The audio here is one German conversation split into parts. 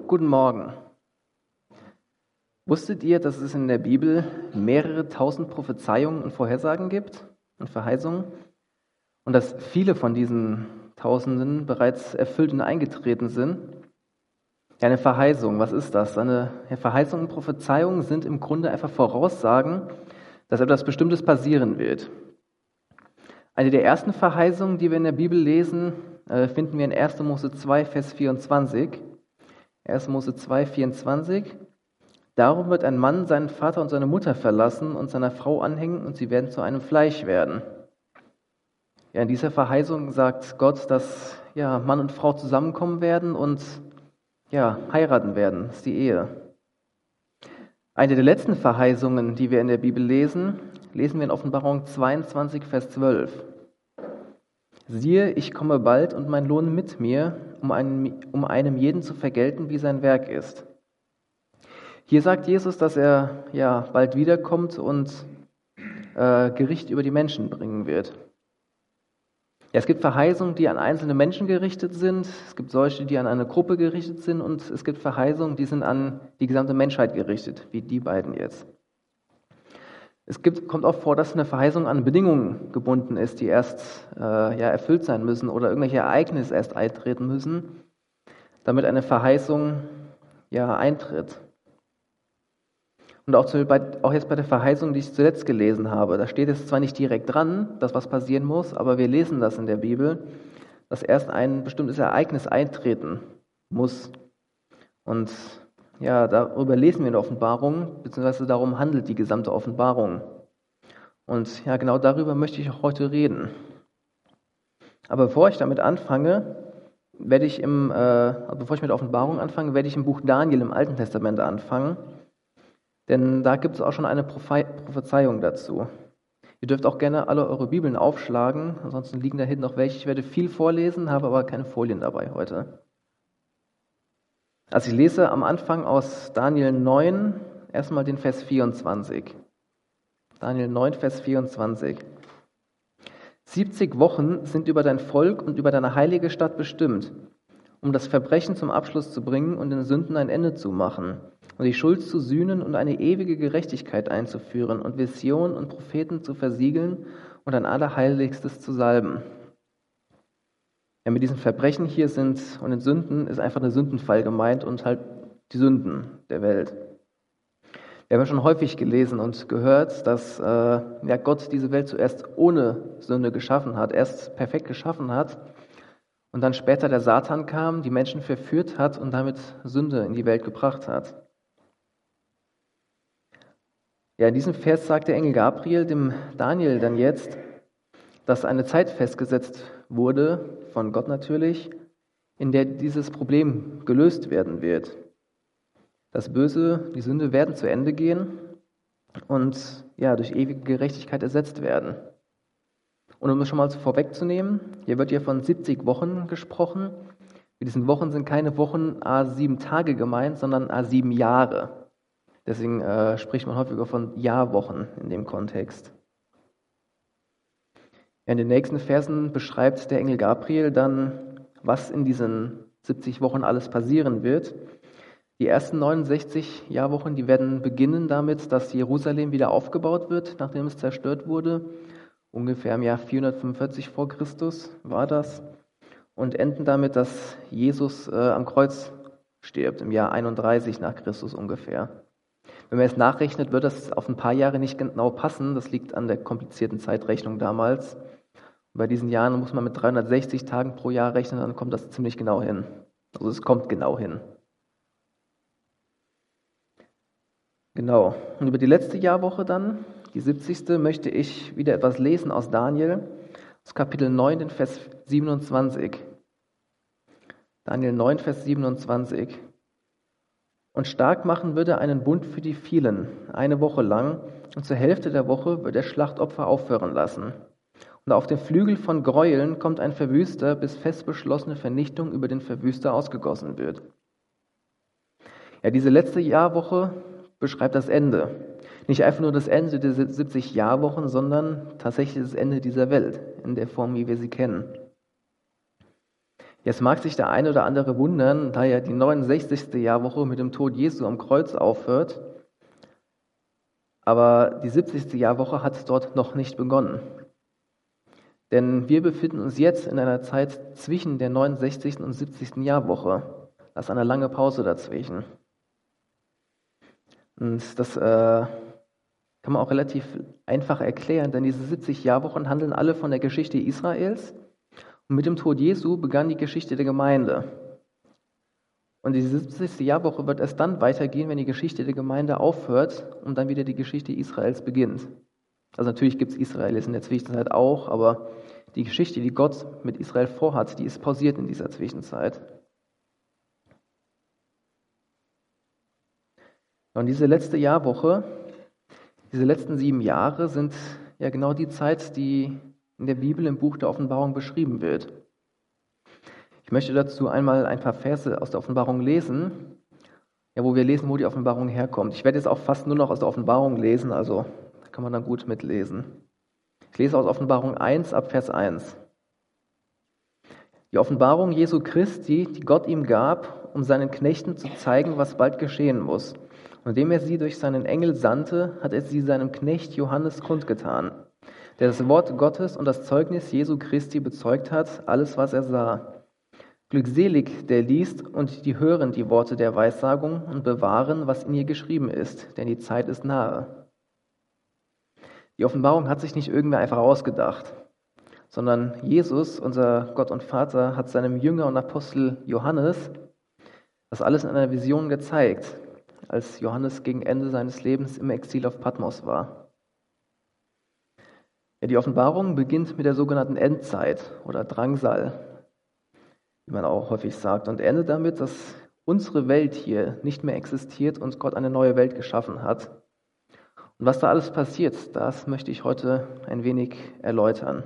Guten Morgen. Wusstet ihr, dass es in der Bibel mehrere tausend Prophezeiungen und Vorhersagen gibt und Verheißungen? Und dass viele von diesen Tausenden bereits erfüllt und eingetreten sind? Ja, eine Verheißung, was ist das? Eine Verheißung und Prophezeiungen sind im Grunde einfach Voraussagen, dass etwas Bestimmtes passieren wird. Eine der ersten Verheißungen, die wir in der Bibel lesen, finden wir in 1. Mose 2, Vers 24. 1. Mose 2, 24. Darum wird ein Mann seinen Vater und seine Mutter verlassen und seiner Frau anhängen und sie werden zu einem Fleisch werden. Ja, in dieser Verheißung sagt Gott, dass Mann und Frau zusammenkommen werden und heiraten werden. Das ist die Ehe. Eine der letzten Verheißungen, die wir in der Bibel lesen wir in Offenbarung 22, Vers 12. Siehe, ich komme bald und mein Lohn mit mir, um einem jeden zu vergelten, wie sein Werk ist. Hier sagt Jesus, dass er bald wiederkommt und Gericht über die Menschen bringen wird. Ja, es gibt Verheißungen, die an einzelne Menschen gerichtet sind, es gibt solche, die an eine Gruppe gerichtet sind und es gibt Verheißungen, die sind an die gesamte Menschheit gerichtet, wie die beiden jetzt. Kommt auch vor, dass eine Verheißung an Bedingungen gebunden ist, die erst erfüllt sein müssen oder irgendwelche Ereignisse erst eintreten müssen, damit eine Verheißung eintritt. Und auch jetzt bei der Verheißung, die ich zuletzt gelesen habe, da steht es zwar nicht direkt dran, dass was passieren muss, aber wir lesen das in der Bibel, dass erst ein bestimmtes Ereignis eintreten muss. Und darüber lesen wir in der Offenbarung, beziehungsweise darum handelt die gesamte Offenbarung. Und genau darüber möchte ich auch heute reden. Aber bevor ich damit anfange, werde ich mit der Offenbarung anfange, werde ich im Buch Daniel im Alten Testament anfangen. Denn da gibt es auch schon eine Prophezeiung dazu. Ihr dürft auch gerne alle eure Bibeln aufschlagen, ansonsten liegen da hinten noch welche. Ich werde viel vorlesen, habe aber keine Folien dabei heute. Also ich lese am Anfang aus Daniel 9 erstmal den Vers 24. Daniel 9, Vers 24. 70 Wochen sind über dein Volk und über deine heilige Stadt bestimmt, um das Verbrechen zum Abschluss zu bringen und den Sünden ein Ende zu machen und die Schuld zu sühnen und eine ewige Gerechtigkeit einzuführen und Visionen und Propheten zu versiegeln und ein Allerheiligstes zu salben. Ja, mit diesen Verbrechen hier und den Sünden ist einfach der Sündenfall gemeint und halt die Sünden der Welt. Wir haben ja schon häufig gelesen und gehört, dass Gott diese Welt zuerst ohne Sünde geschaffen hat, erst perfekt geschaffen hat und dann später der Satan kam, die Menschen verführt hat und damit Sünde in die Welt gebracht hat. Ja, in diesem Vers sagt der Engel Gabriel dem Daniel dann jetzt, dass eine Zeit festgesetzt wurde, von Gott natürlich, in der dieses Problem gelöst werden wird. Das Böse, die Sünde werden zu Ende gehen und durch ewige Gerechtigkeit ersetzt werden. Und um es schon mal vorwegzunehmen, hier wird ja von 70 Wochen gesprochen. Mit diesen Wochen sind keine Wochen 7 Tage gemeint, sondern 7 Jahre. Deswegen spricht man häufiger von Jahrwochen in dem Kontext. In den nächsten Versen beschreibt der Engel Gabriel dann, was in diesen 70 Wochen alles passieren wird. Die ersten 69 Jahrwochen, die werden beginnen damit, dass Jerusalem wieder aufgebaut wird, nachdem es zerstört wurde. Ungefähr im Jahr 445 vor Christus war das. Und enden damit, dass Jesus am Kreuz stirbt, im Jahr 31 nach Christus ungefähr. Wenn man es nachrechnet, wird das auf ein paar Jahre nicht genau passen. Das liegt an der komplizierten Zeitrechnung damals. Bei diesen Jahren muss man mit 360 Tagen pro Jahr rechnen, dann kommt das ziemlich genau hin. Also es kommt genau hin. Genau. Und über die letzte Jahrwoche dann, die 70. möchte ich wieder etwas lesen aus Daniel, aus Kapitel 9, den Vers 27. Daniel 9, Vers 27. Und stark machen wird er einen Bund für die vielen, eine Woche lang, und zur Hälfte der Woche wird er Schlachtopfer aufhören lassen. Und auf den Flügel von Gräueln kommt ein Verwüster, bis fest beschlossene Vernichtung über den Verwüster ausgegossen wird. Ja, diese letzte Jahrwoche beschreibt das Ende. Nicht einfach nur das Ende der 70 Jahrwochen, sondern tatsächlich das Ende dieser Welt, in der Form, wie wir sie kennen. Jetzt mag sich der eine oder andere wundern, da ja die 69. Jahrwoche mit dem Tod Jesu am Kreuz aufhört, aber die 70. Jahrwoche hat dort noch nicht begonnen. Denn wir befinden uns jetzt in einer Zeit zwischen der 69. und 70. Jahrwoche. Da ist eine lange Pause dazwischen. Und das kann man auch relativ einfach erklären, denn diese 70 Jahrwochen handeln alle von der Geschichte Israels. Und mit dem Tod Jesu begann die Geschichte der Gemeinde. Und die 70. Jahrwoche wird erst dann weitergehen, wenn die Geschichte der Gemeinde aufhört und dann wieder die Geschichte Israels beginnt. Also natürlich gibt es Israel jetzt in der Zwischenzeit auch, aber die Geschichte, die Gott mit Israel vorhat, die ist pausiert in dieser Zwischenzeit. Und diese letzte Jahrwoche, diese letzten 7 Jahre sind ja genau die Zeit, die in der Bibel im Buch der Offenbarung beschrieben wird. Ich möchte dazu einmal ein paar Verse aus der Offenbarung lesen, ja, wo wir lesen, wo die Offenbarung herkommt. Ich werde jetzt auch fast nur noch aus der Offenbarung lesen, also da kann man dann gut mitlesen. Ich lese aus Offenbarung 1 ab Vers 1. Die Offenbarung Jesu Christi, die Gott ihm gab, um seinen Knechten zu zeigen, was bald geschehen muss. Und indem er sie durch seinen Engel sandte, hat er sie seinem Knecht Johannes kundgetan, der das Wort Gottes und das Zeugnis Jesu Christi bezeugt hat, alles, was er sah. Glückselig, der liest und die hören die Worte der Weissagung und bewahren, was in ihr geschrieben ist, denn die Zeit ist nahe. Die Offenbarung hat sich nicht irgendwer einfach ausgedacht, sondern Jesus, unser Gott und Vater, hat seinem Jünger und Apostel Johannes das alles in einer Vision gezeigt, als Johannes gegen Ende seines Lebens im Exil auf Patmos war. Ja, die Offenbarung beginnt mit der sogenannten Endzeit oder Drangsal, wie man auch häufig sagt, und endet damit, dass unsere Welt hier nicht mehr existiert und Gott eine neue Welt geschaffen hat. Und was da alles passiert, das möchte ich heute ein wenig erläutern.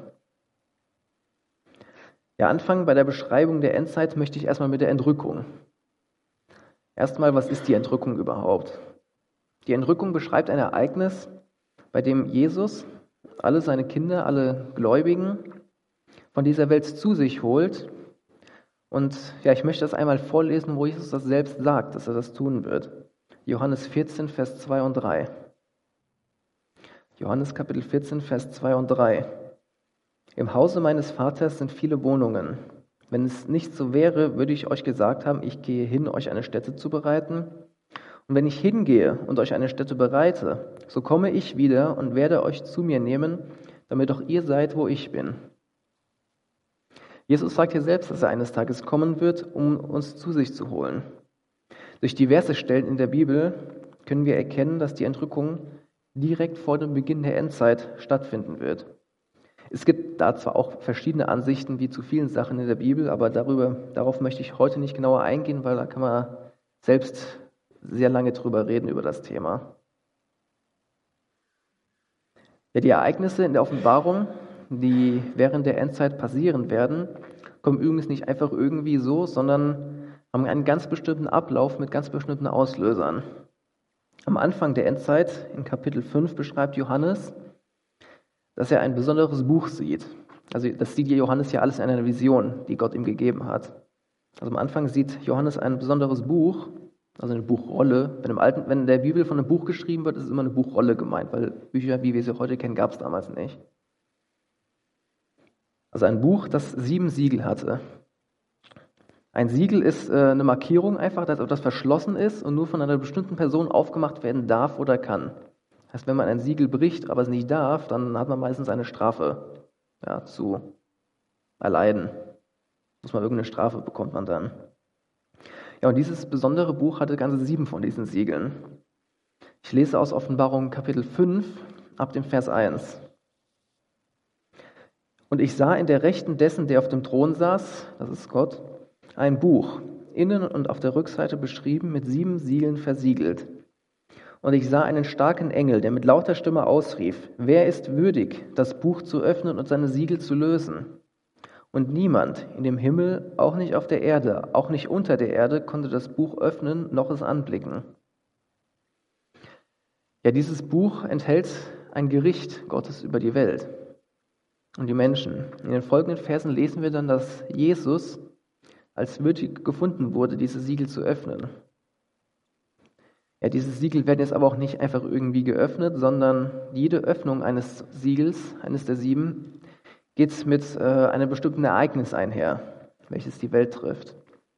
Ja, anfangen bei der Beschreibung der Endzeit möchte ich erstmal mit der Entrückung. Erstmal, was ist die Entrückung überhaupt? Die Entrückung beschreibt ein Ereignis, bei dem Jesus alle seine Kinder, alle Gläubigen von dieser Welt zu sich holt. Und ja, ich möchte das einmal vorlesen, wo Jesus das selbst sagt, dass er das tun wird. Johannes 14, Vers 2 und 3. Johannes Kapitel 14, Vers 2 und 3. Im Hause meines Vaters sind viele Wohnungen. Wenn es nicht so wäre, würde ich euch gesagt haben, ich gehe hin, euch eine Stätte zu bereiten. Und wenn ich hingehe und euch eine Stätte bereite, so komme ich wieder und werde euch zu mir nehmen, damit auch ihr seid, wo ich bin. Jesus sagt hier selbst, dass er eines Tages kommen wird, um uns zu sich zu holen. Durch diverse Stellen in der Bibel können wir erkennen, dass die Entrückung direkt vor dem Beginn der Endzeit stattfinden wird. Es gibt da zwar auch verschiedene Ansichten wie zu vielen Sachen in der Bibel, aber darauf möchte ich heute nicht genauer eingehen, weil da kann man selbst sehr lange drüber reden über das Thema. Ja, die Ereignisse in der Offenbarung, die während der Endzeit passieren werden, kommen übrigens nicht einfach irgendwie so, sondern haben einen ganz bestimmten Ablauf mit ganz bestimmten Auslösern. Am Anfang der Endzeit, in Kapitel 5, beschreibt Johannes, dass er ein besonderes Buch sieht. Also das sieht Johannes ja alles in einer Vision, die Gott ihm gegeben hat. Also am Anfang sieht Johannes ein besonderes Buch, also eine Buchrolle. Wenn in der Bibel von einem Buch geschrieben wird, ist immer eine Buchrolle gemeint, weil Bücher, wie wir sie heute kennen, gab es damals nicht. Also ein Buch, das 7 Siegel hatte. Ein Siegel ist eine Markierung einfach, dass etwas verschlossen ist und nur von einer bestimmten Person aufgemacht werden darf oder kann. Das heißt, wenn man ein Siegel bricht, aber es nicht darf, dann hat man meistens eine Strafe zu erleiden. Irgendeine Strafe bekommt man dann. Ja, und dieses besondere Buch hatte ganze 7 von diesen Siegeln. Ich lese aus Offenbarung Kapitel 5 ab dem Vers 1. Und ich sah in der Rechten dessen, der auf dem Thron saß, das ist Gott, ein Buch, innen und auf der Rückseite beschrieben, mit 7 Siegeln versiegelt. Und ich sah einen starken Engel, der mit lauter Stimme ausrief, wer ist würdig, das Buch zu öffnen und seine Siegel zu lösen? Und niemand in dem Himmel, auch nicht auf der Erde, auch nicht unter der Erde, konnte das Buch öffnen, noch es anblicken. Ja, dieses Buch enthält ein Gericht Gottes über die Welt und die Menschen. In den folgenden Versen lesen wir dann, dass Jesus als würdig gefunden wurde, diese Siegel zu öffnen. Ja, diese Siegel werden jetzt aber auch nicht einfach irgendwie geöffnet, sondern jede Öffnung eines Siegels, eines der 7, geht mit einem bestimmten Ereignis einher, welches die Welt trifft.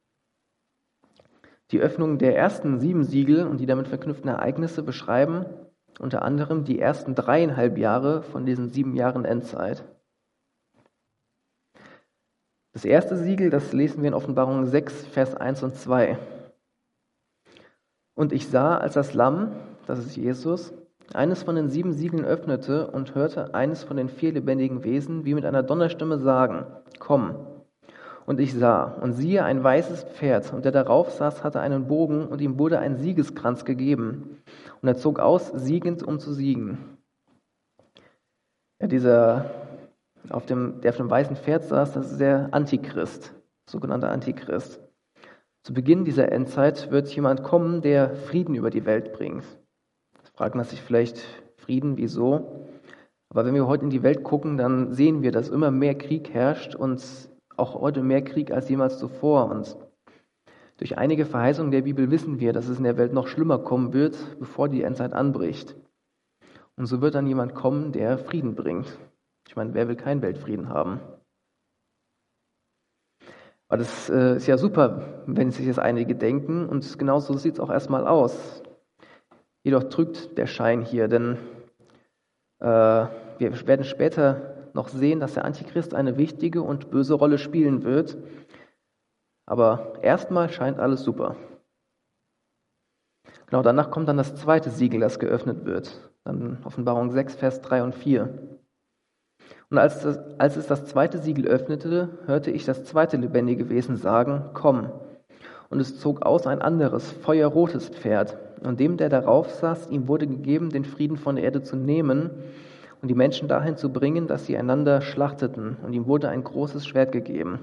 Die Öffnung der ersten 7 Siegel und die damit verknüpften Ereignisse beschreiben unter anderem die ersten 3,5 Jahre von diesen 7 Jahren Endzeit. Das erste Siegel, das lesen wir in Offenbarung 6, Vers 1 und 2. Und ich sah, als das Lamm, das ist Jesus, eines von den 7 Siegeln öffnete und hörte eines von den 4 lebendigen Wesen wie mit einer Donnerstimme sagen, komm. Und ich sah, und siehe, ein weißes Pferd, und der darauf saß, hatte einen Bogen, und ihm wurde ein Siegeskranz gegeben. Und er zog aus, siegend, um zu siegen. Ja, der auf dem weißen Pferd saß, das ist der Antichrist, sogenannter Antichrist. Zu Beginn dieser Endzeit wird jemand kommen, der Frieden über die Welt bringt. Jetzt fragt man sich vielleicht, Frieden, wieso? Aber wenn wir heute in die Welt gucken, dann sehen wir, dass immer mehr Krieg herrscht und auch heute mehr Krieg als jemals zuvor. Und durch einige Verheißungen der Bibel wissen wir, dass es in der Welt noch schlimmer kommen wird, bevor die Endzeit anbricht. Und so wird dann jemand kommen, der Frieden bringt. Ich meine, wer will keinen Weltfrieden haben? Aber das ist ja super, wenn sich das einige denken. Und genauso sieht es auch erstmal aus. Jedoch trügt der Schein hier, denn wir werden später noch sehen, dass der Antichrist eine wichtige und böse Rolle spielen wird. Aber erstmal scheint alles super. Genau, danach kommt dann das zweite Siegel, das geöffnet wird. Dann Offenbarung 6, Vers 3 und 4. Und als es das zweite Siegel öffnete, hörte ich das zweite lebendige Wesen sagen, komm. Und es zog aus ein anderes, feuerrotes Pferd. Und dem, der darauf saß, ihm wurde gegeben, den Frieden von der Erde zu nehmen und die Menschen dahin zu bringen, dass sie einander schlachteten. Und ihm wurde ein großes Schwert gegeben.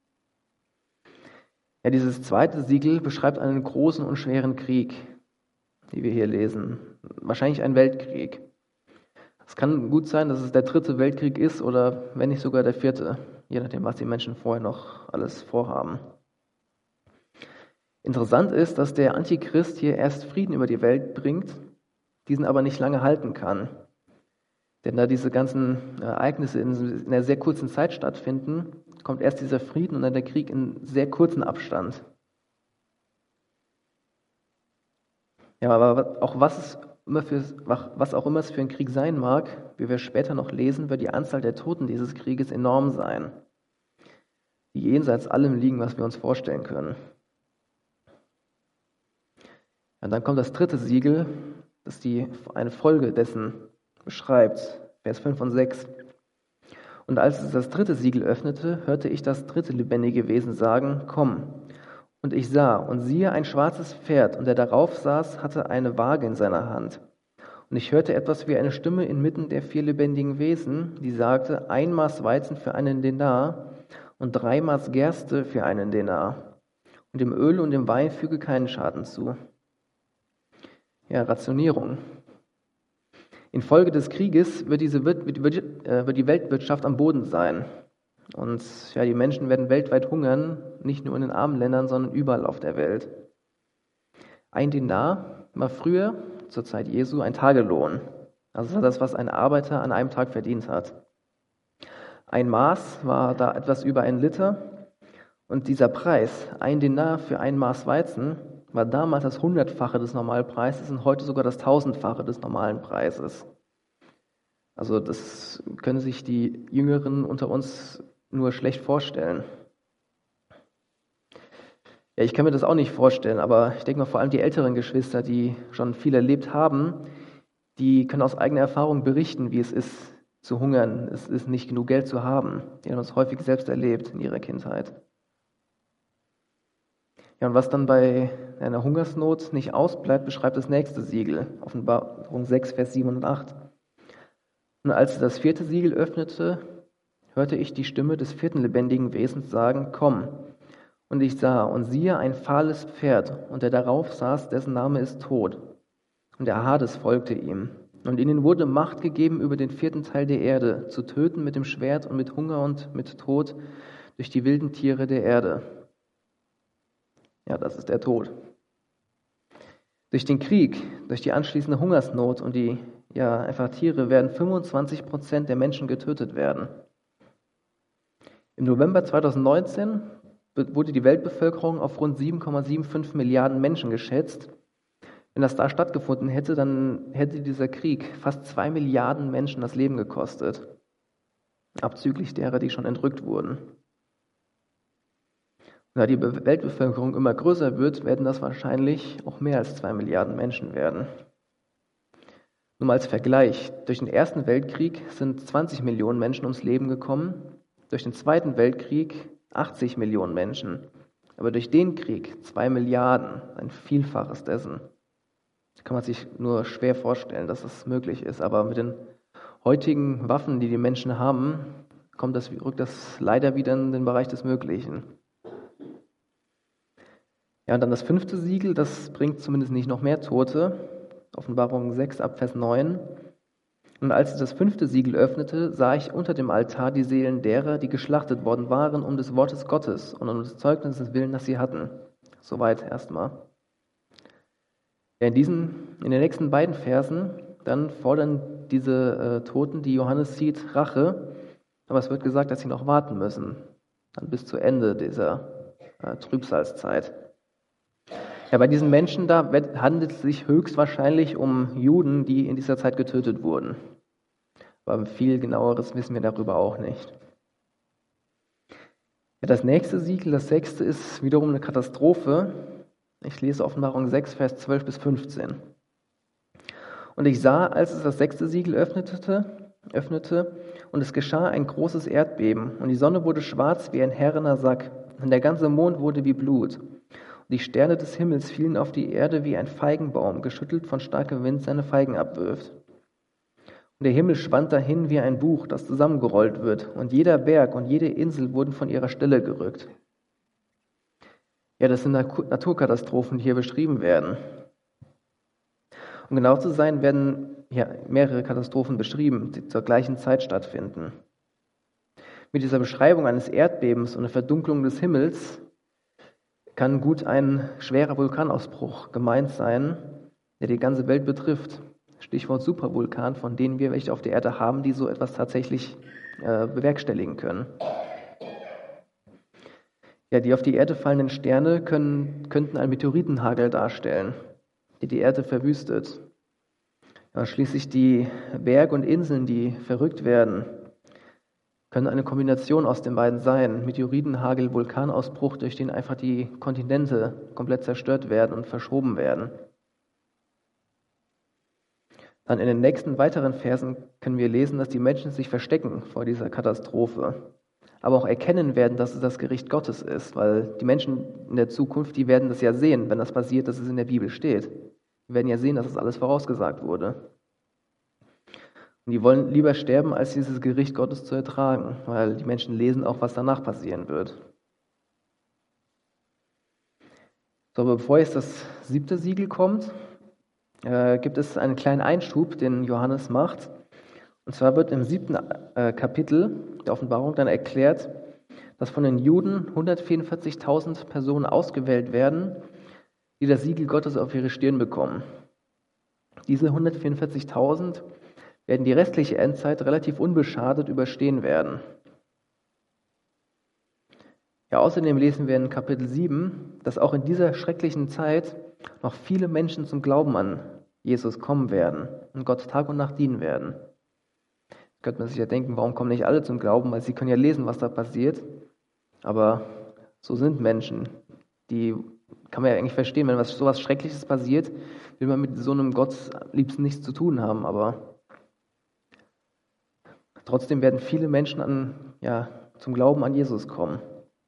Ja, dieses zweite Siegel beschreibt einen großen und schweren Krieg, die wir hier lesen. Wahrscheinlich ein Weltkrieg. Es kann gut sein, dass es der 3. Weltkrieg ist oder wenn nicht sogar der 4., je nachdem, was die Menschen vorher noch alles vorhaben. Interessant ist, dass der Antichrist hier erst Frieden über die Welt bringt, diesen aber nicht lange halten kann. Denn da diese ganzen Ereignisse in einer sehr kurzen Zeit stattfinden, kommt erst dieser Frieden und dann der Krieg in sehr kurzen Abstand. Ja, aber auch was auch immer es für ein Krieg sein mag, wie wir später noch lesen, wird die Anzahl der Toten dieses Krieges enorm sein, die jenseits allem liegen, was wir uns vorstellen können. Und dann kommt das 3. Siegel, das eine Folge dessen beschreibt, Vers 5 und 6. Und als es das 3. Siegel öffnete, hörte ich das 3. lebendige Wesen sagen, komm. Und ich sah, und siehe, ein schwarzes Pferd, und der darauf saß, hatte eine Waage in seiner Hand. Und ich hörte etwas wie eine Stimme inmitten der 4 lebendigen Wesen, die sagte, 1 Maß Weizen für einen Denar und 3 Maß Gerste für einen Denar. Und dem Öl und dem Wein füge keinen Schaden zu. Ja, Rationierung. Infolge des Krieges wird die Weltwirtschaft am Boden sein. Und ja, die Menschen werden weltweit hungern, nicht nur in den armen Ländern, sondern überall auf der Welt. Ein Denar war früher, zur Zeit Jesu, ein Tagelohn. Also das war das, was ein Arbeiter an einem Tag verdient hat. Ein Maß war da etwas über 1 Liter. Und dieser Preis, 1 Denar für 1 Maß Weizen, war damals das 100-fache des Normalpreises und heute sogar das 1000-fache des normalen Preises. Also das können sich die Jüngeren unter uns nur schlecht vorstellen. Ja, ich kann mir das auch nicht vorstellen, aber ich denke mal, vor allem die älteren Geschwister, die schon viel erlebt haben, die können aus eigener Erfahrung berichten, wie es ist, zu hungern, es ist nicht genug Geld zu haben. Die haben das häufig selbst erlebt in ihrer Kindheit. Ja, und was dann bei einer Hungersnot nicht ausbleibt, beschreibt das nächste Siegel, Offenbarung 6, Vers 7 und 8. Und als das 4. Siegel öffnete, hörte ich die Stimme des 4. lebendigen Wesens sagen, komm. Und ich sah, und siehe, ein fahles Pferd, und der darauf saß, dessen Name ist Tod. Und der Hades folgte ihm. Und ihnen wurde Macht gegeben, über den 4. Teil der Erde, zu töten mit dem Schwert und mit Hunger und mit Tod durch die wilden Tiere der Erde. Ja, das ist der Tod. Durch den Krieg, durch die anschließende Hungersnot und die einfach Tiere werden 25% der Menschen getötet werden. Im November 2019 wurde die Weltbevölkerung auf rund 7,75 Milliarden Menschen geschätzt. Wenn das da stattgefunden hätte, dann hätte dieser Krieg fast 2 Milliarden Menschen das Leben gekostet, abzüglich derer, die schon entrückt wurden. Da die Weltbevölkerung immer größer wird, werden das wahrscheinlich auch mehr als 2 Milliarden Menschen werden. Nur mal als Vergleich, durch den Ersten Weltkrieg sind 20 Millionen Menschen ums Leben gekommen, durch den Zweiten Weltkrieg 80 Millionen Menschen, aber durch den Krieg 2 Milliarden, ein Vielfaches dessen. Das kann man sich nur schwer vorstellen, dass das möglich ist, aber mit den heutigen Waffen, die die Menschen haben, rückt das leider wieder in den Bereich des Möglichen. Ja, und dann das 5. Siegel, das bringt zumindest nicht noch mehr Tote. Offenbarung 6 ab Vers 9. Und als ich das 5. Siegel öffnete, sah ich unter dem Altar die Seelen derer, die geschlachtet worden waren, um des Wortes Gottes und um des Zeugnisses willen, das sie hatten. Soweit erstmal. Ja, in den nächsten beiden Versen, dann fordern diese Toten, die Johannes sieht, Rache. Aber es wird gesagt, dass sie noch warten müssen. Dann bis zu Ende dieser Trübsalzeit. Ja, bei diesen Menschen da handelt es sich höchstwahrscheinlich um Juden, die in dieser Zeit getötet wurden. Aber viel genaueres wissen wir darüber auch nicht. Ja, das nächste Siegel, das 6. ist wiederum eine Katastrophe. Ich lese Offenbarung 6, Vers 12 bis 15. Und ich sah, als es das 6. Siegel öffnete, und es geschah ein großes Erdbeben, und die Sonne wurde schwarz wie ein härender Sack, und der ganze Mond wurde wie Blut. Die Sterne des Himmels fielen auf die Erde wie ein Feigenbaum, geschüttelt von starkem Wind seine Feigen abwirft. Und der Himmel schwand dahin wie ein Buch, das zusammengerollt wird, und jeder Berg und jede Insel wurden von ihrer Stelle gerückt. Ja, das sind Naturkatastrophen, die hier beschrieben werden. Um genau zu sein, werden mehrere Katastrophen beschrieben, die zur gleichen Zeit stattfinden. Mit dieser Beschreibung eines Erdbebens und der Verdunklung des Himmels kann gut ein schwerer Vulkanausbruch gemeint sein, der die ganze Welt betrifft. Stichwort Supervulkan, von denen wir welche auf der Erde haben, die so etwas tatsächlich bewerkstelligen können. Ja, die auf die Erde fallenden Sterne könnten einen Meteoritenhagel darstellen, der die Erde verwüstet. Ja, schließlich die Berge und Inseln, die verrückt werden, können eine Kombination aus den beiden sein. Meteoritenhagel, Vulkanausbruch, durch den einfach die Kontinente komplett zerstört werden und verschoben werden. Dann in den nächsten weiteren Versen können wir lesen, dass die Menschen sich verstecken vor dieser Katastrophe, aber auch erkennen werden, dass es das Gericht Gottes ist, weil die Menschen in der Zukunft, die werden das ja sehen, wenn das passiert, dass es in der Bibel steht. Die werden ja sehen, dass das alles vorausgesagt wurde. Und die wollen lieber sterben, als dieses Gericht Gottes zu ertragen, weil die Menschen lesen auch, was danach passieren wird. So, aber bevor jetzt das 7. Siegel kommt, gibt es einen kleinen Einschub, den Johannes macht. Und zwar wird im 7. Kapitel der Offenbarung dann erklärt, dass von den Juden 144.000 Personen ausgewählt werden, die das Siegel Gottes auf ihre Stirn bekommen. Diese 144.000 werden die restliche Endzeit relativ unbeschadet überstehen werden. Ja, außerdem lesen wir in Kapitel 7, dass auch in dieser schrecklichen Zeit noch viele Menschen zum Glauben an Jesus kommen werden und Gott Tag und Nacht dienen werden. Jetzt könnte man sich ja denken, warum kommen nicht alle zum Glauben? Weil sie können ja lesen, was da passiert. Aber so sind Menschen. Die kann man ja eigentlich verstehen, wenn so was Schreckliches passiert, will man mit so einem Gott am liebsten nichts zu tun haben. Aber trotzdem werden viele Menschen zum Glauben an Jesus kommen.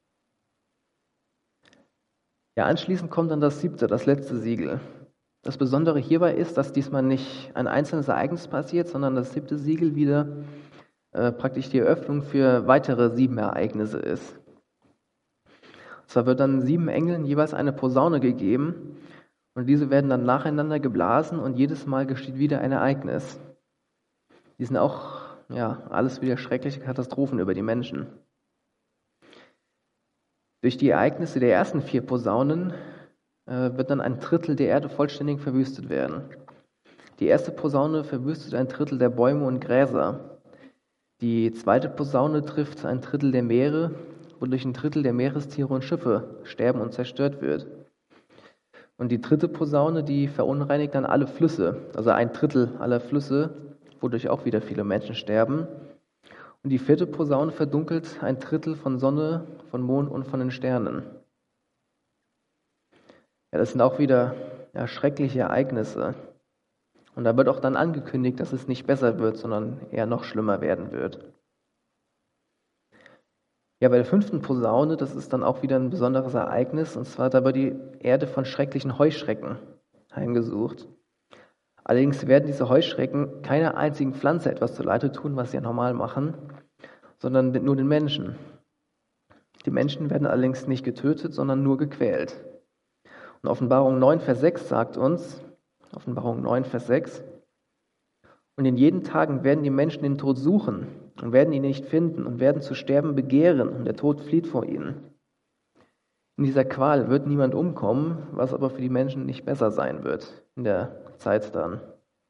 Ja, anschließend kommt dann das 7., das letzte Siegel. Das Besondere hierbei ist, dass diesmal nicht ein einzelnes Ereignis passiert, sondern das 7. Siegel wieder praktisch die Eröffnung für weitere 7 Ereignisse ist. Und zwar wird dann 7 Engeln jeweils eine Posaune gegeben und diese werden dann nacheinander geblasen und jedes Mal geschieht wieder ein Ereignis. Die sind auch alles wieder schreckliche Katastrophen über die Menschen. Durch die Ereignisse der ersten 4 Posaunen wird dann ein Drittel der Erde vollständig verwüstet werden. Die erste Posaune verwüstet ein Drittel der Bäume und Gräser. Die zweite Posaune trifft ein Drittel der Meere, wodurch ein Drittel der Meerestiere und Schiffe sterben und zerstört wird. Und die dritte Posaune, die verunreinigt dann alle Flüsse, also ein Drittel aller Flüsse, wodurch auch wieder viele Menschen sterben. Und die vierte Posaune verdunkelt ein Drittel von Sonne, von Mond und von den Sternen. Ja, das sind auch wieder schreckliche Ereignisse. Und da wird auch dann angekündigt, dass es nicht besser wird, sondern eher noch schlimmer werden wird. Ja, bei der 5. Posaune, das ist dann auch wieder ein besonderes Ereignis, und zwar da wird die Erde von schrecklichen Heuschrecken heimgesucht. Allerdings werden diese Heuschrecken keiner einzigen Pflanze etwas zuleide tun, was sie ja normal machen, sondern nur den Menschen. Die Menschen werden allerdings nicht getötet, sondern nur gequält. Und Offenbarung 9, Vers 6 sagt uns, Offenbarung 9, Vers 6, und in jeden Tagen werden die Menschen den Tod suchen und werden ihn nicht finden und werden zu sterben begehren und der Tod flieht vor ihnen. In dieser Qual wird niemand umkommen, was aber für die Menschen nicht besser sein wird in der Zeit dann.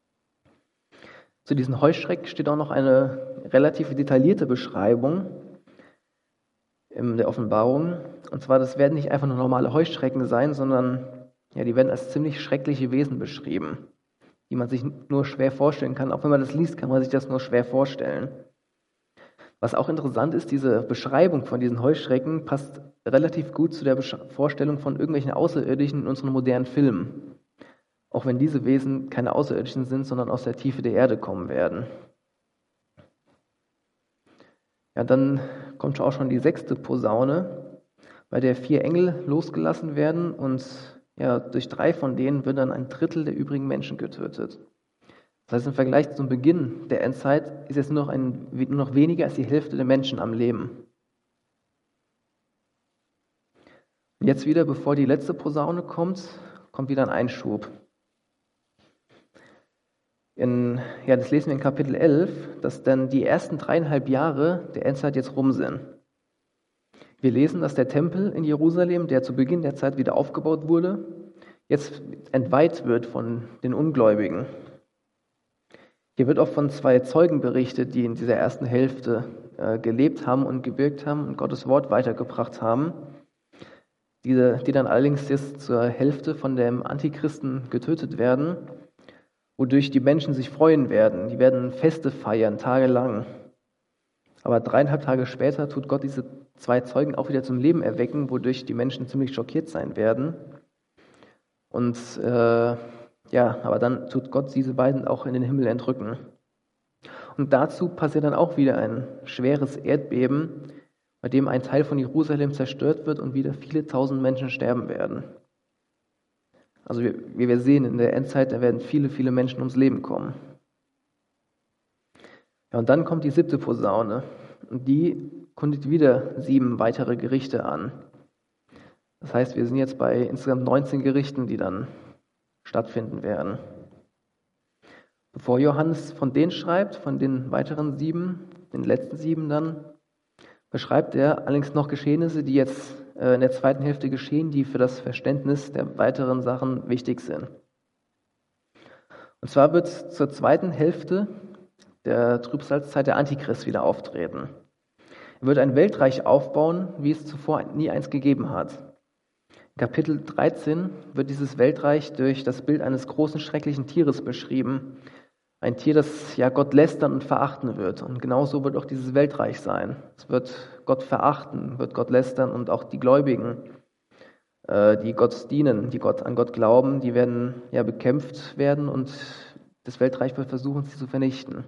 Zu diesen Heuschrecken steht auch noch eine relativ detaillierte Beschreibung in der Offenbarung. Und zwar, das werden nicht einfach nur normale Heuschrecken sein, sondern die werden als ziemlich schreckliche Wesen beschrieben, die man sich nur schwer vorstellen kann. Auch wenn man das liest, kann man sich das nur schwer vorstellen. Was auch interessant ist, diese Beschreibung von diesen Heuschrecken passt relativ gut zu der Vorstellung von irgendwelchen Außerirdischen in unseren modernen Filmen. Auch wenn diese Wesen keine Außerirdischen sind, sondern aus der Tiefe der Erde kommen werden. Ja, dann kommt auch schon die 6. Posaune, bei der 4 Engel losgelassen werden und durch 3 von denen wird dann ein Drittel der übrigen Menschen getötet. Das heißt, im Vergleich zum Beginn der Endzeit ist jetzt nur noch weniger als die Hälfte der Menschen am Leben. Und jetzt wieder, bevor die letzte Posaune kommt wieder ein Einschub. Das lesen wir in Kapitel 11, dass dann die ersten 3,5 Jahre der Endzeit jetzt rum sind. Wir lesen, dass der Tempel in Jerusalem, der zu Beginn der Zeit wieder aufgebaut wurde, jetzt entweiht wird von den Ungläubigen. Hier wird auch von 2 Zeugen berichtet, die in dieser ersten Hälfte gelebt haben und gewirkt haben und Gottes Wort weitergebracht haben, die dann allerdings jetzt zur Hälfte von dem Antichristen getötet werden, wodurch die Menschen sich freuen werden. Die werden Feste feiern, tagelang. Aber 3,5 Tage später tut Gott diese 2 Zeugen auch wieder zum Leben erwecken, wodurch die Menschen ziemlich schockiert sein werden. Und aber dann tut Gott diese beiden auch in den Himmel entrücken. Und dazu passiert dann auch wieder ein schweres Erdbeben, bei dem ein Teil von Jerusalem zerstört wird und wieder viele tausend Menschen sterben werden. Also wie wir sehen, in der Endzeit, da werden viele, viele Menschen ums Leben kommen. Ja, und dann kommt die 7. Posaune und die kündigt wieder 7 weitere Gerichte an. Das heißt, wir sind jetzt bei insgesamt 19 Gerichten, die dann stattfinden werden. Bevor Johannes von denen schreibt, von den weiteren 7, den letzten 7 dann, beschreibt er allerdings noch Geschehnisse, die jetzt in der zweiten Hälfte geschehen, die für das Verständnis der weiteren Sachen wichtig sind. Und zwar wird zur zweiten Hälfte der Trübsalzeit der Antichrist wieder auftreten. Er wird ein Weltreich aufbauen, wie es zuvor nie eins gegeben hat. In Kapitel 13 wird dieses Weltreich durch das Bild eines großen, schrecklichen Tieres beschrieben. Ein Tier, das Gott lästern und verachten wird. Und genauso wird auch dieses Weltreich sein. Es wird Gott verachten, wird Gott lästern und auch die Gläubigen, die Gott dienen, die an Gott glauben, die werden bekämpft werden und das Weltreich wird versuchen, sie zu vernichten.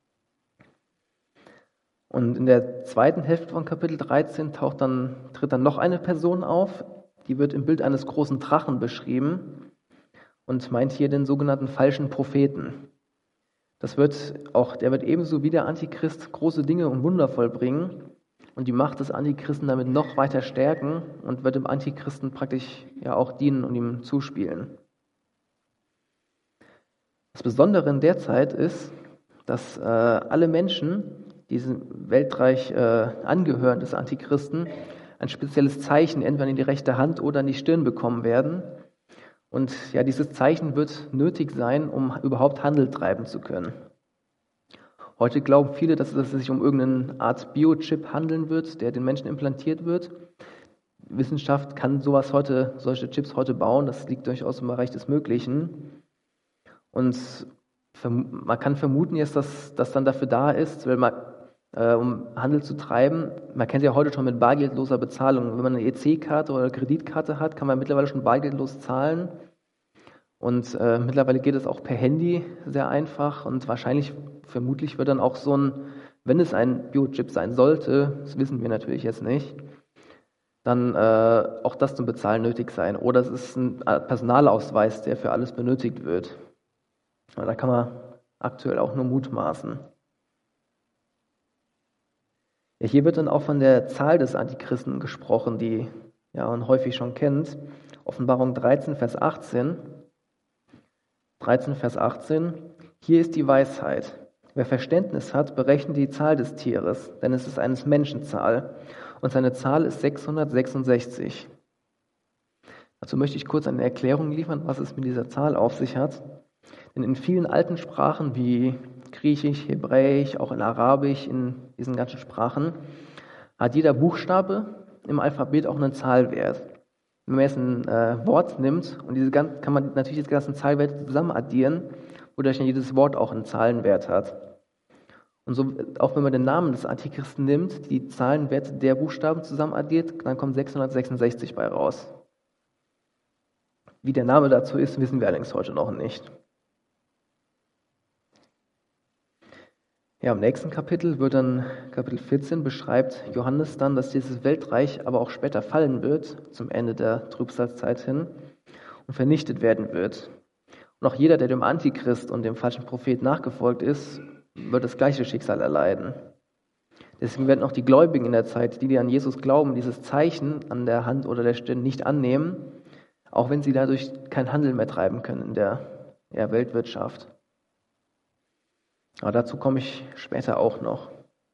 Und in der zweiten Hälfte von Kapitel 13 tritt dann noch eine Person auf, die wird im Bild eines großen Drachen beschrieben und meint hier den sogenannten falschen Propheten. Der wird ebenso wie der Antichrist große Dinge und Wunder vollbringen und die Macht des Antichristen damit noch weiter stärken und wird dem Antichristen praktisch auch dienen und ihm zuspielen. Das Besondere in der Zeit ist, dass alle Menschen, die diesem Weltreich angehören, des Antichristen, ein spezielles Zeichen entweder in die rechte Hand oder in die Stirn bekommen werden. Und ja, dieses Zeichen wird nötig sein, um überhaupt Handel treiben zu können. Heute glauben viele, dass es sich um irgendeine Art Biochip handeln wird, der den Menschen implantiert wird. Wissenschaft kann solche Chips heute bauen, das liegt durchaus im Bereich des Möglichen. Und man kann vermuten jetzt, dass das dann dafür da ist, um Handel zu treiben. Man kennt ja heute schon mit bargeldloser Bezahlung. Wenn man eine EC-Karte oder eine Kreditkarte hat, kann man mittlerweile schon bargeldlos zahlen. Und mittlerweile geht es auch per Handy sehr einfach. Und vermutlich wird dann auch wenn es ein Biochip sein sollte, das wissen wir natürlich jetzt nicht, dann auch das zum Bezahlen nötig sein. Oder es ist ein Personalausweis, der für alles benötigt wird. Da kann man aktuell auch nur mutmaßen. Ja, hier wird dann auch von der Zahl des Antichristen gesprochen, die man häufig schon kennt. Offenbarung 13, Vers 18. 13, Vers 18. Hier ist die Weisheit. Wer Verständnis hat, berechnet die Zahl des Tieres, denn es ist eines Menschen Zahl. Und seine Zahl ist 666. Dazu möchte ich kurz eine Erklärung liefern, was es mit dieser Zahl auf sich hat. Denn in vielen alten Sprachen wie Griechisch, Hebräisch, auch in Arabisch, in diesen ganzen Sprachen, hat jeder Buchstabe im Alphabet auch einen Zahlwert. Wenn man jetzt ein Wort nimmt und kann man natürlich die ganzen Zahlwerte zusammen addieren, wodurch dann jedes Wort auch einen Zahlenwert hat. Und so, auch wenn man den Namen des Antichristen nimmt, die Zahlenwerte der Buchstaben zusammen addiert, dann kommt 666 bei raus. Wie der Name dazu ist, wissen wir allerdings heute noch nicht. Ja, im nächsten Kapitel Kapitel 14, beschreibt Johannes dann, dass dieses Weltreich aber auch später fallen wird, zum Ende der Trübsalzeit hin, und vernichtet werden wird. Und auch jeder, der dem Antichrist und dem falschen Prophet nachgefolgt ist, wird das gleiche Schicksal erleiden. Deswegen werden auch die Gläubigen in der Zeit, die an Jesus glauben, dieses Zeichen an der Hand oder der Stirn nicht annehmen, auch wenn sie dadurch keinen Handel mehr treiben können in der Weltwirtschaft. Aber dazu komme ich später auch noch.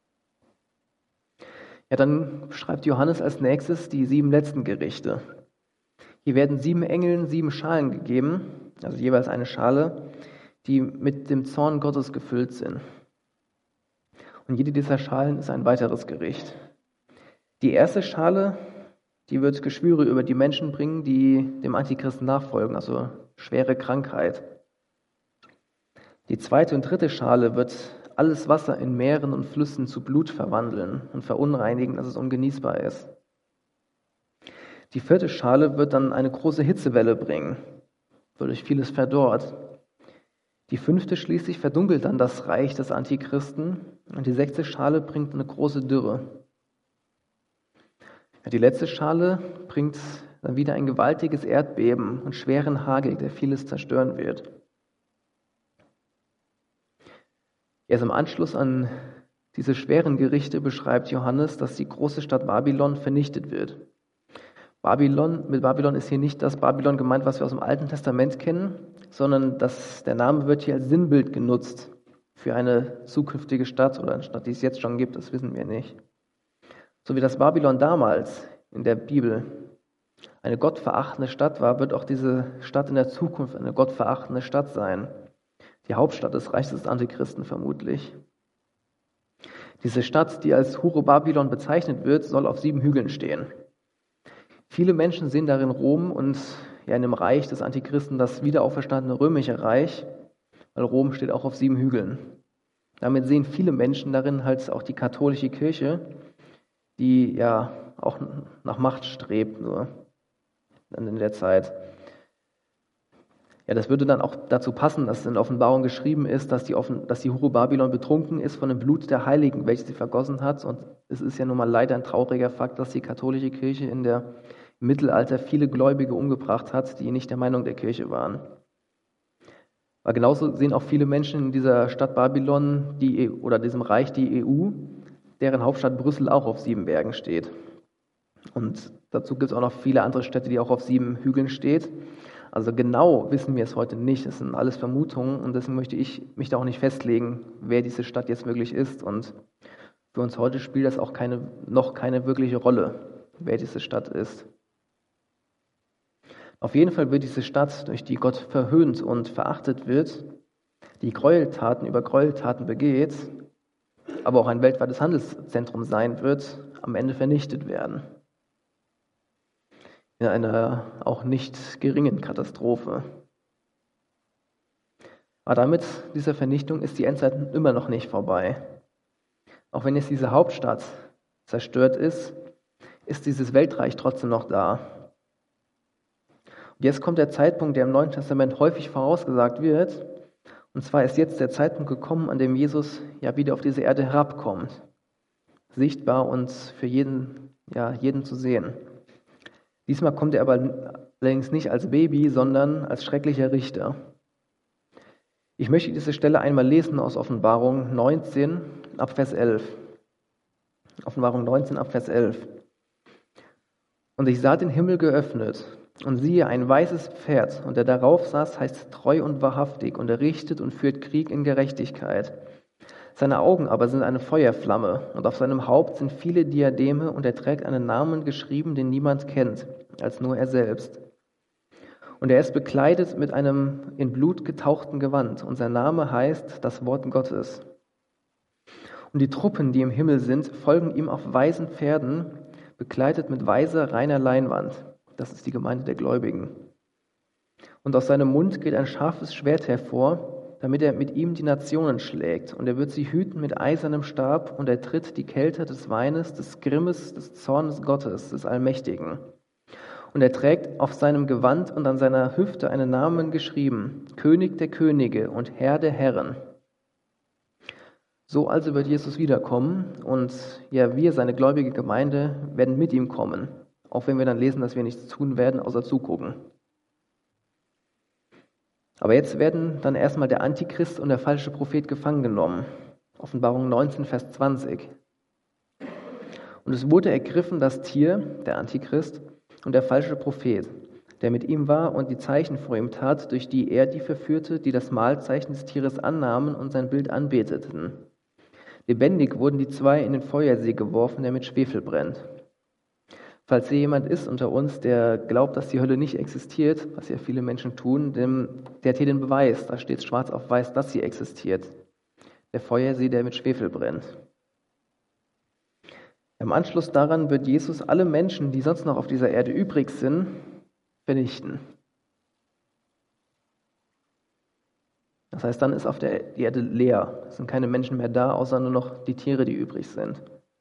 Ja, dann schreibt Johannes als nächstes die 7 letzten Gerichte. Hier werden 7 Engeln 7 Schalen gegeben, also jeweils eine Schale, die mit dem Zorn Gottes gefüllt sind. Und jede dieser Schalen ist ein weiteres Gericht. Die erste Schale, die wird Geschwüre über die Menschen bringen, die dem Antichristen nachfolgen, also schwere Krankheit. Die zweite und dritte Schale wird alles Wasser in Meeren und Flüssen zu Blut verwandeln und verunreinigen, dass es ungenießbar ist. Die vierte Schale wird dann eine große Hitzewelle bringen, wodurch vieles verdorrt. Die 5. schließlich verdunkelt dann das Reich des Antichristen und die 6. Schale bringt eine große Dürre. Ja, die letzte Schale bringt dann wieder ein gewaltiges Erdbeben und schweren Hagel, der vieles zerstören wird. Erst im Anschluss an diese schweren Gerichte beschreibt Johannes, dass die große Stadt Babylon vernichtet wird. Mit Babylon ist hier nicht das Babylon gemeint, was wir aus dem Alten Testament kennen, sondern der Name wird hier als Sinnbild genutzt für eine zukünftige Stadt oder eine Stadt, die es jetzt schon gibt, das wissen wir nicht. So wie das Babylon damals in der Bibel eine gottverachtende Stadt war, wird auch diese Stadt in der Zukunft eine gottverachtende Stadt sein. Die Hauptstadt des Reiches des Antichristen vermutlich. Diese Stadt, die als Hure Babylon bezeichnet wird, soll auf 7 Hügeln stehen. Viele Menschen sehen darin Rom und in dem Reich des Antichristen das wiederauferstandene römische Reich, weil Rom steht auch auf 7 Hügeln. Damit sehen viele Menschen darin halt auch die katholische Kirche, die auch nach Macht strebt, nur dann in der Zeit. Ja, das würde dann auch dazu passen, dass in Offenbarung geschrieben ist, dass die Hure Babylon betrunken ist von dem Blut der Heiligen, welches sie vergossen hat. Und es ist ja nun mal leider ein trauriger Fakt, dass die katholische Kirche im Mittelalter viele Gläubige umgebracht hat, die nicht der Meinung der Kirche waren. Aber genauso sehen auch viele Menschen in dieser Stadt Babylon oder diesem Reich die EU, deren Hauptstadt Brüssel auch auf 7 Bergen steht. Und dazu gibt es auch noch viele andere Städte, die auch auf 7 Hügeln steht. Also genau wissen wir es heute nicht. Es sind alles Vermutungen und deswegen möchte ich mich da auch nicht festlegen, wer diese Stadt jetzt wirklich ist. Und für uns heute spielt das auch noch keine wirkliche Rolle. wer diese Stadt ist. Auf jeden Fall wird diese Stadt, durch die Gott verhöhnt und verachtet wird, die Gräueltaten über Gräueltaten begeht, aber auch ein weltweites Handelszentrum sein wird, am Ende vernichtet werden. In einer auch nicht geringen Katastrophe. Aber damit dieser Vernichtung ist die Endzeit immer noch nicht vorbei. Auch wenn jetzt diese Hauptstadt zerstört ist, ist dieses Weltreich trotzdem noch da. Und jetzt kommt der Zeitpunkt, der im Neuen Testament häufig vorausgesagt wird. Und zwar ist jetzt der Zeitpunkt gekommen, an dem Jesus ja wieder auf diese Erde herabkommt. Sichtbar und für jeden zu sehen. Diesmal kommt er aber allerdings nicht als Baby, sondern als schrecklicher Richter. Ich möchte diese Stelle einmal lesen aus Offenbarung 19 ab Vers 11. Offenbarung 19 ab Vers 11. Und ich sah den Himmel geöffnet, und siehe, ein weißes Pferd, und der darauf saß, heißt treu und wahrhaftig, und er richtet und führt Krieg in Gerechtigkeit. Seine Augen aber sind eine Feuerflamme, und auf seinem Haupt sind viele Diademe, und er trägt einen Namen geschrieben, den niemand kennt, als nur er selbst. Und er ist bekleidet mit einem in Blut getauchten Gewand, und sein Name heißt das Wort Gottes. Und die Truppen, die im Himmel sind, folgen ihm auf weißen Pferden, bekleidet mit weißer, reiner Leinwand. Das ist die Gemeinde der Gläubigen. Und aus seinem Mund geht ein scharfes Schwert hervor, damit er mit ihm die Nationen schlägt. Und er wird sie hüten mit eisernem Stab, und er tritt die Kälte des Weines, des Grimmes, des Zornes Gottes, des Allmächtigen. Und er trägt auf seinem Gewand und an seiner Hüfte einen Namen geschrieben, König der Könige und Herr der Herren. So also wird Jesus wiederkommen, und ja, wir, seine gläubige Gemeinde, werden mit ihm kommen. Auch wenn wir dann lesen, dass wir nichts tun werden, außer zugucken. Aber jetzt werden dann erstmal der Antichrist und der falsche Prophet gefangen genommen. Offenbarung 19, Vers 20. Und es wurde ergriffen das Tier, der Antichrist, und der falsche Prophet, der mit ihm war und die Zeichen vor ihm tat, durch die er die verführte, die das Mahlzeichen des Tieres annahmen und sein Bild anbeteten. Lebendig wurden die zwei in den Feuersee geworfen, der mit Schwefel brennt. Falls hier jemand ist unter uns, der glaubt, dass die Hölle nicht existiert, was ja viele Menschen tun, der hat hier den Beweis, da steht schwarz auf weiß, dass sie existiert. Der Feuersee, der mit Schwefel brennt. Im Anschluss daran wird Jesus alle Menschen, die sonst noch auf dieser Erde übrig sind, vernichten. Das heißt, dann ist auf der Erde leer. Es sind keine Menschen mehr da, außer nur noch die Tiere, die übrig sind.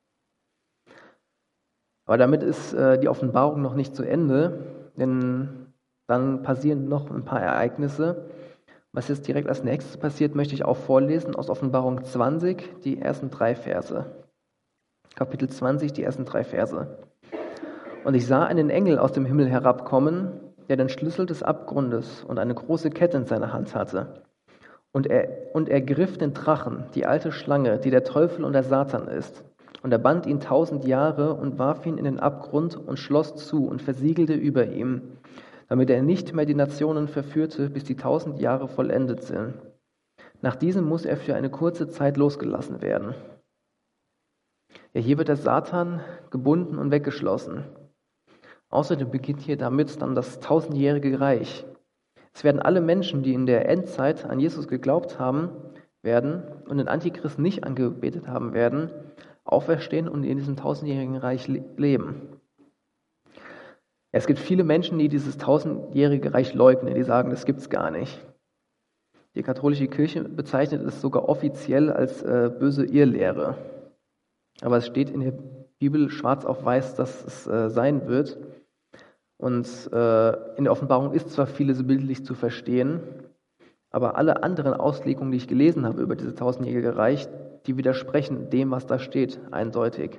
Aber damit ist die Offenbarung noch nicht zu Ende, denn dann passieren noch ein paar Ereignisse. Was jetzt direkt als nächstes passiert, möchte ich auch vorlesen aus Offenbarung 20, die ersten 3 Verse. Kapitel 20, die ersten 3 Verse. Und ich sah einen Engel aus dem Himmel herabkommen, der den Schlüssel des Abgrundes und eine große Kette in seiner Hand hatte. Und er griff den Drachen, die alte Schlange, die der Teufel und der Satan ist. Und er band ihn 1000 Jahre und warf ihn in den Abgrund und schloss zu und versiegelte über ihm, damit er nicht mehr die Nationen verführte, bis die 1000 Jahre vollendet sind. Nach diesem muss er für eine kurze Zeit losgelassen werden. Ja, hier wird der Satan gebunden und weggeschlossen. Außerdem beginnt hier damit dann das 1000-jährige Reich. Es werden alle Menschen, die in der Endzeit an Jesus geglaubt haben werden und den Antichristen nicht angebetet haben werden, auferstehen und in diesem 1000-jährigen Reich leben. Es gibt viele Menschen, die dieses 1000-jährige Reich leugnen, die sagen, das gibt's gar nicht. Die katholische Kirche bezeichnet es sogar offiziell als böse Irrlehre. Aber es steht in der Bibel schwarz auf weiß, dass es sein wird. Und in der Offenbarung ist zwar vieles bildlich zu verstehen, aber alle anderen Auslegungen, die ich gelesen habe über dieses 1000-jährige Reich, die widersprechen dem, was da steht, eindeutig.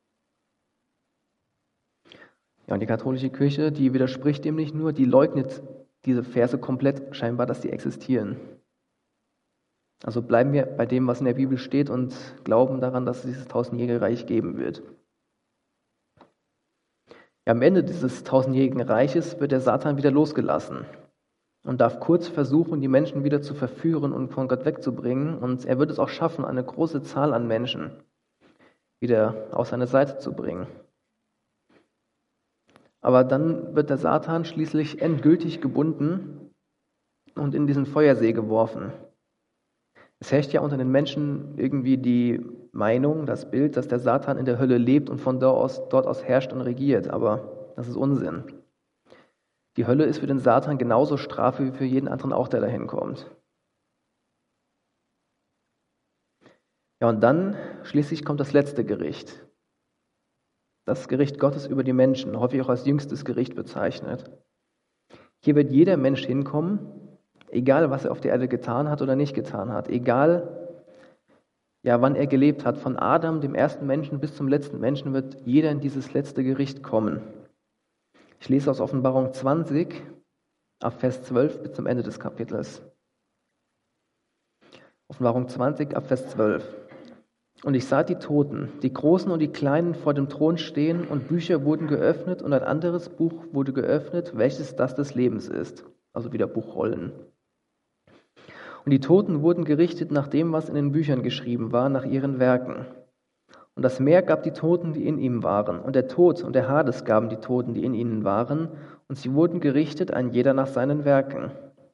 Ja, und die katholische Kirche, die widerspricht dem nicht nur, die leugnet diese Verse komplett scheinbar, dass sie existieren. Also bleiben wir bei dem, was in der Bibel steht und glauben daran, dass es dieses 1000-jährige Reich geben wird. Ja, am Ende dieses 1000-jährigen Reiches wird der Satan wieder losgelassen und darf kurz versuchen, die Menschen wieder zu verführen und von Gott wegzubringen. Und er wird es auch schaffen, eine große Zahl an Menschen wieder auf seine Seite zu bringen. Aber dann wird der Satan schließlich endgültig gebunden und in diesen Feuersee geworfen. Es herrscht ja unter den Menschen irgendwie die Meinung, das Bild, dass der Satan in der Hölle lebt und von dort aus herrscht und regiert, aber das ist Unsinn. Die Hölle ist für den Satan genauso Strafe wie für jeden anderen auch, der dahin kommt. Ja, und dann schließlich kommt das letzte Gericht. Das Gericht Gottes über die Menschen, häufig auch als jüngstes Gericht bezeichnet. Hier wird jeder Mensch hinkommen, egal was er auf der Erde getan hat oder nicht getan hat, egal wann er gelebt hat, von Adam, dem ersten Menschen, bis zum letzten Menschen wird jeder in dieses letzte Gericht kommen. Ich lese aus Offenbarung 20, ab Vers 12 bis zum Ende des Kapitels. Offenbarung 20, ab Vers 12. Und ich sah die Toten, die Großen und die Kleinen vor dem Thron stehen, und Bücher wurden geöffnet, und ein anderes Buch wurde geöffnet, welches das des Lebens ist. Also wieder Buchrollen. Und die Toten wurden gerichtet nach dem, was in den Büchern geschrieben war, nach ihren Werken. Und das Meer gab die Toten, die in ihm waren, und der Tod und der Hades gaben die Toten, die in ihnen waren, und sie wurden gerichtet, ein jeder nach seinen Werken.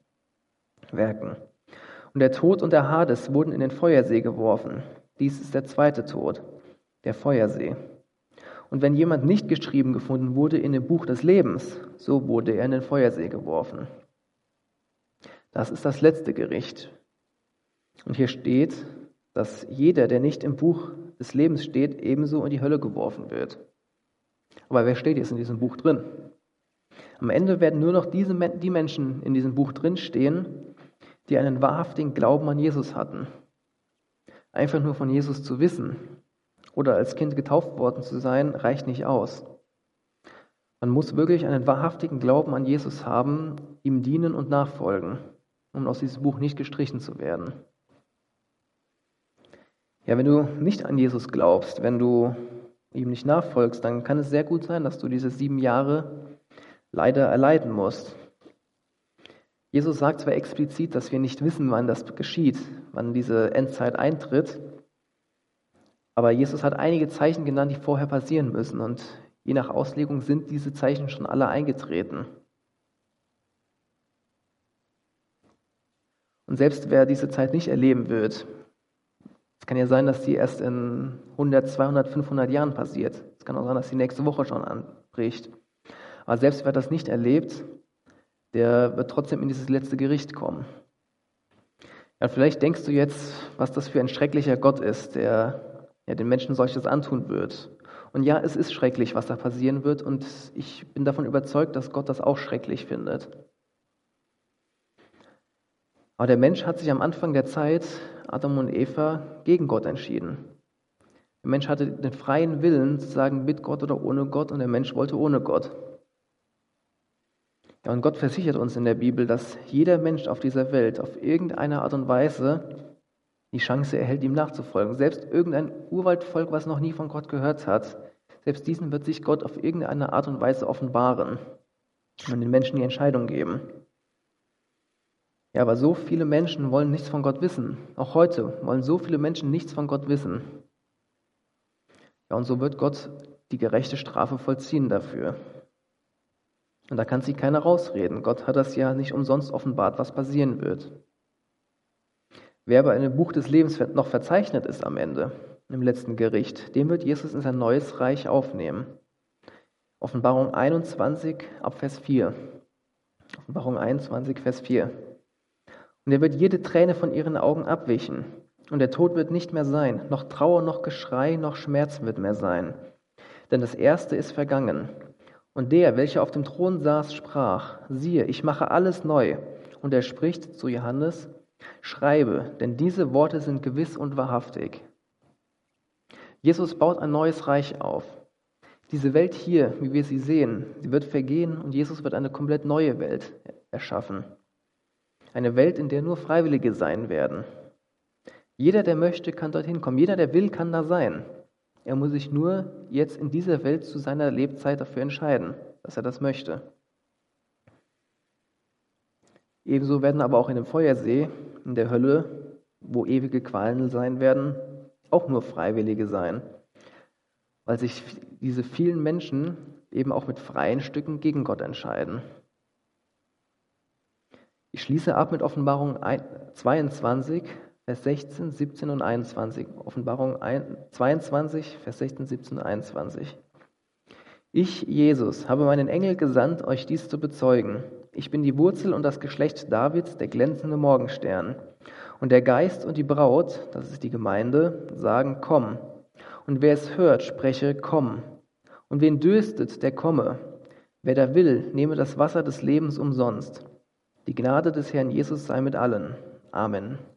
Und der Tod und der Hades wurden in den Feuersee geworfen. Dies ist der zweite Tod, der Feuersee. Und wenn jemand nicht geschrieben gefunden wurde in dem Buch des Lebens, so wurde er in den Feuersee geworfen. Das ist das letzte Gericht. Und hier steht, dass jeder, der nicht im Buch des Lebens steht, ebenso in die Hölle geworfen wird. Aber wer steht jetzt in diesem Buch drin? Am Ende werden nur noch die Menschen in diesem Buch drin stehen, die einen wahrhaftigen Glauben an Jesus hatten. Einfach nur von Jesus zu wissen oder als Kind getauft worden zu sein, reicht nicht aus. Man muss wirklich einen wahrhaftigen Glauben an Jesus haben, ihm dienen und nachfolgen, um aus diesem Buch nicht gestrichen zu werden. Ja, wenn du nicht an Jesus glaubst, wenn du ihm nicht nachfolgst, dann kann es sehr gut sein, dass du diese 7 Jahre leider erleiden musst. Jesus sagt zwar explizit, dass wir nicht wissen, wann das geschieht, wann diese Endzeit eintritt, aber Jesus hat einige Zeichen genannt, die vorher passieren müssen, und je nach Auslegung sind diese Zeichen schon alle eingetreten. Und selbst wer diese Zeit nicht erleben wird, es kann ja sein, dass die erst in 100, 200, 500 Jahren passiert. Es kann auch sein, dass die nächste Woche schon anbricht. Aber selbst wer das nicht erlebt, der wird trotzdem in dieses letzte Gericht kommen. Ja, vielleicht denkst du jetzt, was das für ein schrecklicher Gott ist, der den Menschen solches antun wird. Und ja, es ist schrecklich, was da passieren wird, und ich bin davon überzeugt, dass Gott das auch schrecklich findet. Aber der Mensch hat sich am Anfang der Zeit, Adam und Eva, gegen Gott entschieden. Der Mensch hatte den freien Willen zu sagen, mit Gott oder ohne Gott, und der Mensch wollte ohne Gott. Ja, und Gott versichert uns in der Bibel, dass jeder Mensch auf dieser Welt auf irgendeine Art und Weise die Chance erhält, ihm nachzufolgen. Selbst irgendein Urwaldvolk, was noch nie von Gott gehört hat, selbst diesen wird sich Gott auf irgendeine Art und Weise offenbaren und den Menschen die Entscheidung geben. Ja, aber so viele Menschen wollen nichts von Gott wissen. Auch heute wollen so viele Menschen nichts von Gott wissen. Ja, und so wird Gott die gerechte Strafe vollziehen dafür. Und da kann sich keiner rausreden. Gott hat das ja nicht umsonst offenbart, was passieren wird. Wer aber in dem Buch des Lebens noch verzeichnet ist am Ende, im letzten Gericht, den wird Jesus in sein neues Reich aufnehmen. Offenbarung 21 ab Vers 4. Offenbarung 21, Vers 4. Und er wird jede Träne von ihren Augen abwischen. Und der Tod wird nicht mehr sein, noch Trauer, noch Geschrei, noch Schmerz wird mehr sein. Denn das Erste ist vergangen. Und der, welcher auf dem Thron saß, sprach, siehe, ich mache alles neu. Und er spricht zu Johannes, schreibe, denn diese Worte sind gewiss und wahrhaftig. Jesus baut ein neues Reich auf. Diese Welt hier, wie wir sie sehen, sie wird vergehen, und Jesus wird eine komplett neue Welt erschaffen. Eine Welt, in der nur Freiwillige sein werden. Jeder, der möchte, kann dorthin kommen. Jeder, der will, kann da sein. Er muss sich nur jetzt in dieser Welt zu seiner Lebzeit dafür entscheiden, dass er das möchte. Ebenso werden aber auch in dem Feuersee, in der Hölle, wo ewige Qualen sein werden, auch nur Freiwillige sein. Weil sich diese vielen Menschen eben auch mit freien Stücken gegen Gott entscheiden. Ich schließe ab mit Offenbarung 22, Vers 16, 17 und 21. Offenbarung 22, Vers 16, 17 und 21. Ich, Jesus, habe meinen Engel gesandt, euch dies zu bezeugen. Ich bin die Wurzel und das Geschlecht Davids, der glänzende Morgenstern. Und der Geist und die Braut, das ist die Gemeinde, sagen, komm. Und wer es hört, spreche, komm. Und wen dürstet, der komme. Wer da will, nehme das Wasser des Lebens umsonst. Die Gnade des Herrn Jesus sei mit allen. Amen.